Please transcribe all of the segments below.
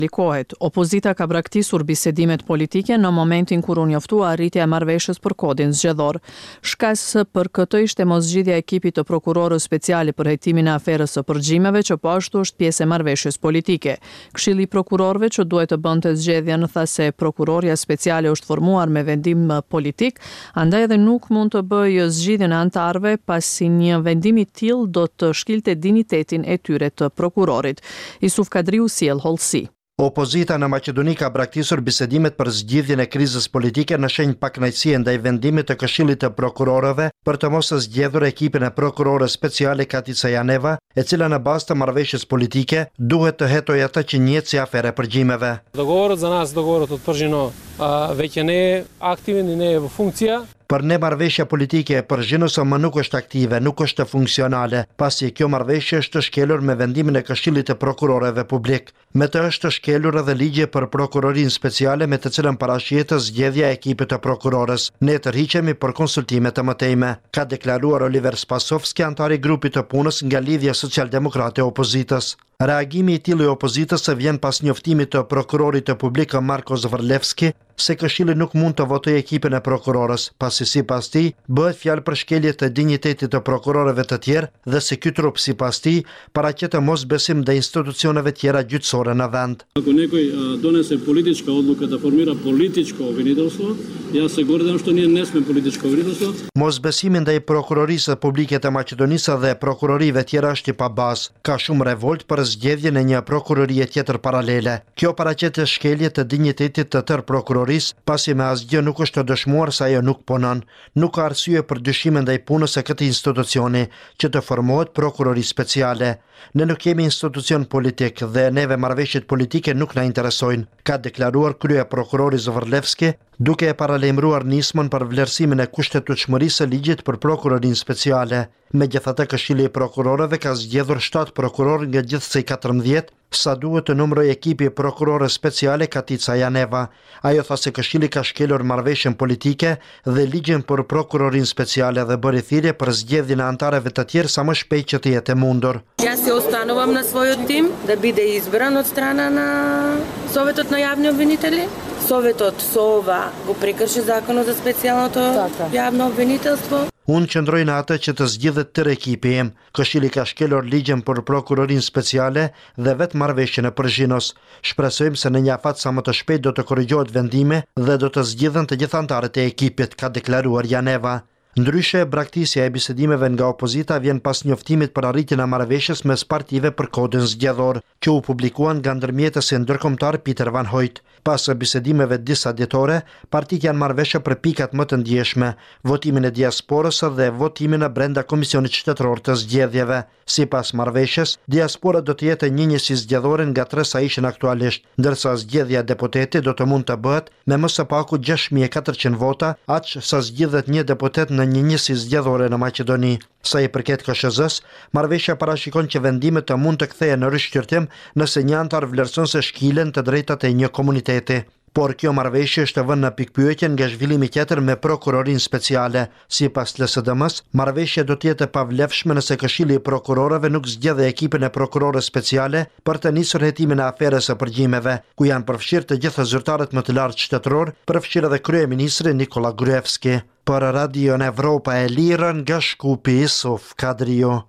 Likohet, opozita ka braktisur bisedimet politike në momentin kur u njoftua arritja e marrëveshjes për kodin zgjedhor. Shkas për këtë ishte moszgjidhja e ekipit të prokurorës speciale për heqimin e aferës së përgjimeve, që po ashtu është pjesë e marrëveshjes politike. Këshilli i prokurorëve që duhet të bënte zgjedhjen tha se prokuroria speciale është formuar me vendim politik, andaj edhe nuk mund të bëjë zgjidhjen e anëtarëve pasi një vendim i tillë do të shkilte dinjitetin e tyre të prokurorit. Isuf Kadriu sjell hollësi. Opozita në Maqedoni ka braktisur bisedimet për zgjidhjen e krizës politike në shenjë pakënaqësie ndaj vendimit të Këshillit të Prokurorëve për të mos zgjedhur ekipin e prokurorës speciale Katica Janeva, e cila në bazë të marrëveshjes politike duhet të hetojë atë që njihet si afere përgjimeve. Dogovorët za nas dogovorët utvrđeno već je ne aktivni, ne funkcija. Për ne marrëveshja politike e përgjinëse më nuk është aktive, nuk është funksionale, pasi kjo marrëveshje është shkelur me vendimin e Këshillit të Prokurorëve publik. Me të është shkelur edhe ligje për prokurorinë speciale me të cilën parashihet zgjedhja e ekipit të prokurorës. Ne tërhiqemi për konsultime të mëtejme, ka deklaruar Oliver Spasovski, antar i grupit të punës nga Lidhja Socialdemokrate e Opozitës. Reagimi i tillë i opozitës vjen pas njoftimit të prokurorit të publik Marko Zvrlevski se Këshilli nuk mund të votojë ekipin e prokurorës, pasi sipas tij bëhet fjalë për shkelje të dinjitetit të prokurorëve të tjerë dhe se ky trup sipas tij paraqet mosbesim ndaj institucioneve tjera gjyqësore në vend. Ako nekoj donese politička odluka da formira političko obviniteljstvo, ja se govorim što nije ne sme političko obviniteljstvo. Mosbesimi ndaj prokurorisë publike të Maqedonisë dhe prokurorive tjera është i pabazë. Ka shumë revolt për zgjedhjen e një prokurorie tjetër paralele. Kjo paraqet shkelje të dinjitetit të tërë prokurorisë, pasi me asgjë nuk është të dëshmuar se ajo nuk punon. Nuk ka arsye për dyshime ndaj punës së këtij institucioni që të formohet prokurori speciale. Ne nuk kemi institucion politik dhe neve marrëveshjet politike nuk na interesojnë, ka deklaruar krye prokurori Zvrlevski, duke e paralajmëruar nismën për vlerësimin e kushtetueshmërisë së ligjit për prokurorinë speciale. Megjithatë, Këshilli i Prokurorëve ka zgjedhur 7 prokurorë nga gjithsej 14, sa duhet të numëroj ekipi prokurore speciale Katica Janeva. Ajo tha se Këshilli ka shkelur marrëveshjen politike dhe ligjin për prokurorinë speciale dhe bëri thirrje për zgjedhjen e antarëve të tjerë sa më shpejt që të jetë mundur. Ja se ostanuvam na svojот tim da bide izbran od strana na Советот на јавни обвинители. Советот СОВА го прекрши законот за специјалното јавно обвинителство. Unë qëndroj në atë që të zgjidhet tërë ekipi im. Këshilli ka shkelur ligjen për prokurorinë speciale dhe vetë marrëveshjen e Përzhinos. Shpresojmë se në një afat sa më të shpejt do të korrigjohet vendimi dhe do të zgjidhen të gjithë anëtarët e ekipit, ka deklaruar Janeva. Ndryshe, braktisja e bisedimeve nga opozita vjen pas njoftimit për arritjen e marrëveshjes mes partive për kodin zgjedhor, që u publikuan nga ndërmjetësi ndërkombëtar Pieter van Hooijt. Pas bisedimeve disa ditore, partitë janë marrë veshe për pikat më të ndjeshme, votimin e diasporës dhe votimin e brenda Komisionit Shtetëror të Zgjedhjeve. Sipas marrëveshjes, diaspora do të jetë njëjësi zgjedhore nga 3 sa ishin aktualisht, ndërsa zgjedhja e deputetit do të mund të bëhet me më së paku 6400 vota, aq sa zgjidhet një deputet në njëjësi zgjedhore në Maqedoni. Sa i përket KSZ-s, marrëveshja parashikon që vendimet të mund të kthehen në rishqyrtim nëse një antar vlerëson se shkilen të drejtat e një komuniteti. Por kjo marrëveshje është vënë në pikpyetje nga zhvillimi tjetër me prokurorinë speciale. Sipas LSDM-s, marrëveshja do të jetë e pavlefshme nëse Këshilli i Prokurorëve nuk zgjedhë ekipin e prokurorës speciale për të nisur hetimin e aferës së përgjimeve, ku janë përfshirë të gjithë zyrtarët më të lartë shtetëror, përfshirë edhe kryeministri Nikola Gruevski. Për Radion Evropa e Lirë nga Shkupi, Isuf Kadriu.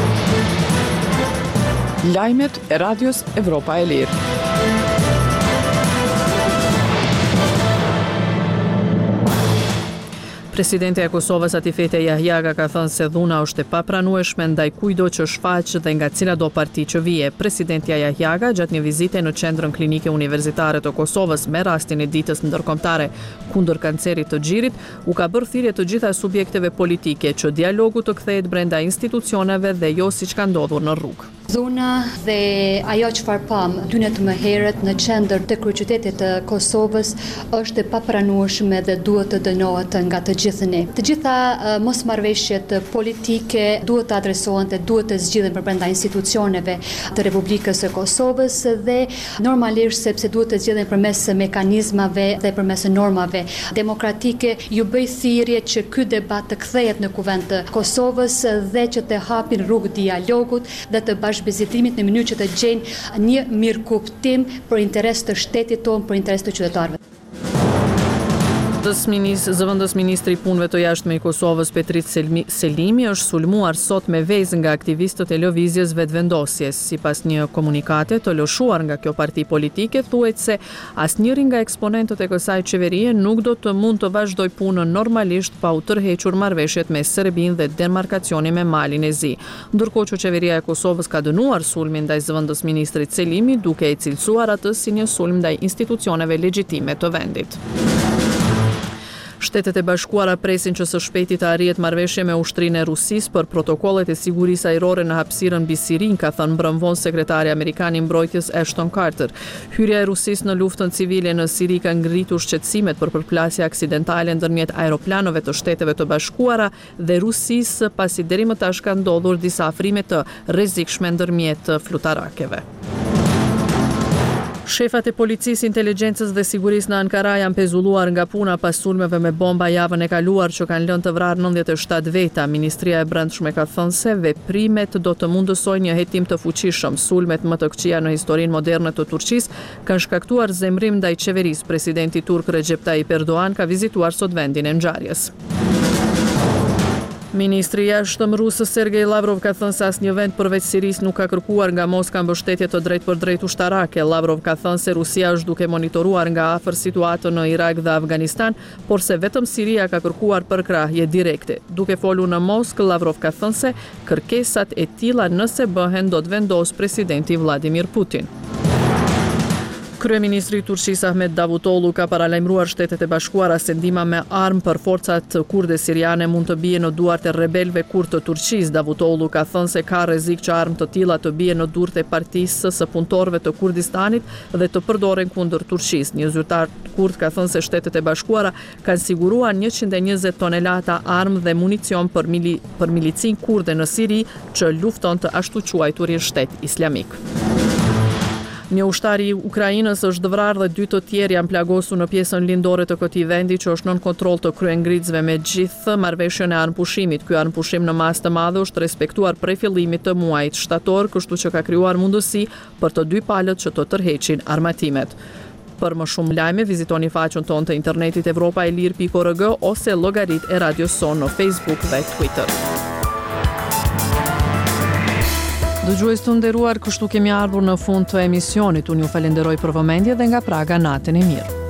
Lajmet e Radios Evropa e Lirë. Presidenti e Kosovës Atifete Jahjaga ka thënë se dhuna është e papranueshme ndaj kujdo që shfaq dhe nga cila do parti që vije. Presidentja Jahjaga gjatë një vizite në qendrën klinike universitare të Kosovës me rastin e ditës ndërkombëtare kundër kancerit të gjirit, u ka bërë thirrje të gjitha subjekteve politike që dialogu të kthehet brenda institucioneve dhe jo siç ka ndodhur në rrugë. Dhuna dhe ajo çfarë pam 12 më herët në qendër të kryeqytetit të Kosovës është e papranueshme dhe duhet të dënohet nga të gjithë ne. Të gjitha mosmarrveshjet politike duhet të adresohen dhe duhet të zgjidhen brenda institucioneve të Republikës së Kosovës dhe normalisht sepse duhet të zgjidhen përmes mekanizmave dhe përmes normave demokratike, ju bëj thirrje që ky debat të kthehet në kuvend të Kosovës dhe që të hapin rrugë dialogut dhe të bashkëpunimit bashkëbisedimit në mënyrë që të gjejnë një mirëkuptim për interes të shtetit tonë, për interes të qytetarëve. Zëvendës ministri i punëve të jashtme i Kosovës Petrit Selimi është sulmuar sot me vezë nga aktivistët e lëvizjes vetëvendosjes. Sipas një komunikate të lëshuar nga kjo parti politike, thuhet se asnjëri nga eksponentët e kësaj qeverie nuk do të mund të vazhdoj punën normalisht pa u tërhequr marrëveshjet me Serbinë dhe demarkacioni me Malin e Zi. Ndërkohë që qeveria e Kosovës ka dënuar sulmin ndaj zëvendës ministrit Selimi, duke e cilësuar atë si një sulm ndaj institucioneve legjitime të vendit. Shtetet e Bashkuara presin që së shpejti të arrihet marrëveshje me ushtrinë e Rusisë për protokollet e sigurisë ajrore në hapësirën mbi Sirin, ka thënë mbrëmvon sekretari amerikan i mbrojtjes Ashton Carter. Hyrja e Rusisë në luftën civile në Siri ka ngritur shqetësimet për përplasje aksidentale ndërmjet aeroplanove të Shteteve të Bashkuara dhe Rusisë, pasi deri më tash ka ndodhur disa afrime të rrezikshme ndërmjet flutarakeve. Shefat e policisë, inteligjencës dhe sigurisë në Ankara janë pezulluar nga puna pas sulmeve me bomba javën e kaluar që kanë lënë të vrarë 97 veta. Ministria e Brendshme ka thënë se veprimet do të mundësojnë një hetim të fuqishëm. Sulmet më të këqija në historinë moderne të Turqisë kanë shkaktuar zemrim ndaj qeverisë. Presidenti turk Recep Tayyip Erdogan ka vizituar sot vendin e ngjarjes. Ministri i jashtëm rusë Sergej Lavrov ka thënë se asnjë vend përveç Sirisë nuk ka kërkuar nga Moska mbështetje të drejt për drejt ushtarake. Lavrov ka thënë se Rusia është duke monitoruar nga afër situatën në Irak dhe Afganistan, por se vetëm Siria ka kërkuar përkrahje direkte. Duke folur në Moskë, Lavrov ka thënë se kërkesat e tilla nëse bëhen do të vendos presidenti Vladimir Putin. Kryeministri i Turqisë Ahmet Davutoglu ka paralajmëruar Shtetet e Bashkuara se ndihma me armë për forcat kurde siriane mund të bie në duart e rebelëve kurd të Turqisë. Davutoglu ka thënë se ka rrezik që armë të tilla të bie në duart e partisë së punëtorëve të Kurdistanit dhe të përdoren kundër Turqisë. Një zyrtar kurd ka thënë se Shtetet e Bashkuara kanë siguruar 120 tonelata armë dhe municion për milicin kurde në Siri që lufton të ashtu quajturin shtet islamik. Një ushtar i Ukrainës është vrarë dhe 2 të tjerë janë plagosur në pjesën lindore të këtij vendi që është nën kontroll të kryengritësve me gjithë marrëveshjen e armëpushimit. Ky armëpushim në masë të madhe është respektuar prej fillimit të muajit shtator, kështu që ka krijuar mundësi për të dy palët që të tërheqin armatimet. Për më shumë lajme, vizitoni faqen tonë të internetit evropaelir.org ose llogaritë e Radio Son në Facebook dhe Twitter. Dëgjues të nderuar, kështu kemi ardhur në fund të emisionit. Unë ju falenderoj për vëmendje dhe nga Praga natën e mirë.